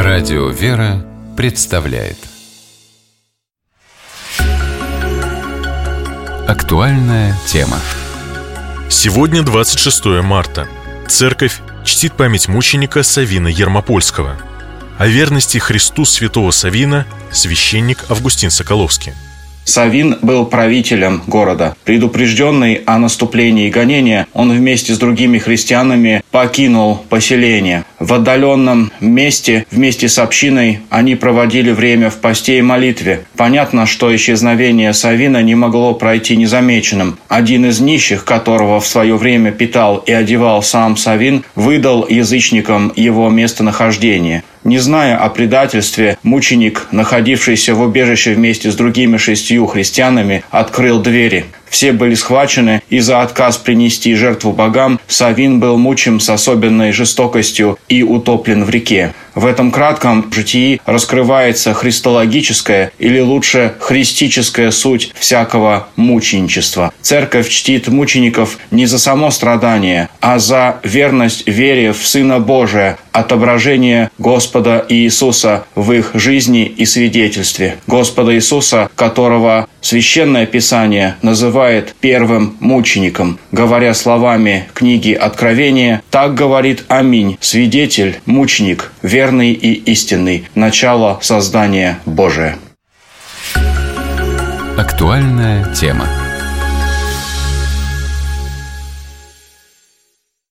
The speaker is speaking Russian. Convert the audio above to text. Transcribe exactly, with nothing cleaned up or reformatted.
Радио «Вера» представляет актуальная тема. Сегодня двадцать шестое марта. Церковь чтит память мученика Савина Ермопольского. О верности Христу святого Савина священник Августин Соколовский. Савин был правителем города. Предупрежденный о наступлении гонения, он вместе с другими христианами покинул поселение. В отдаленном месте вместе с общиной они проводили время в посте и молитве. Понятно, что исчезновение Савина не могло пройти незамеченным. Один из нищих, которого в свое время питал и одевал сам Савин, выдал язычникам его местонахождение. Не зная о предательстве, мученик, находившийся в убежище вместе с другими шестью христианами, открыл двери. Все были схвачены, и за отказ принести жертву богам Савин был мучим с особенной жестокостью и утоплен в реке. В этом кратком житии раскрывается христологическая, или лучше христическая суть всякого мученичества. Церковь чтит мучеников не за само страдание, а за верность вере в Сына Божия, отображение Господа Иисуса в их жизни и свидетельстве. Господа Иисуса, которого Священное Писание называет первым мучеником. Говоря словами книги Откровения, так говорит Аминь, свидетель, мученик, верный и истинный, начало создания Божия. Актуальная тема.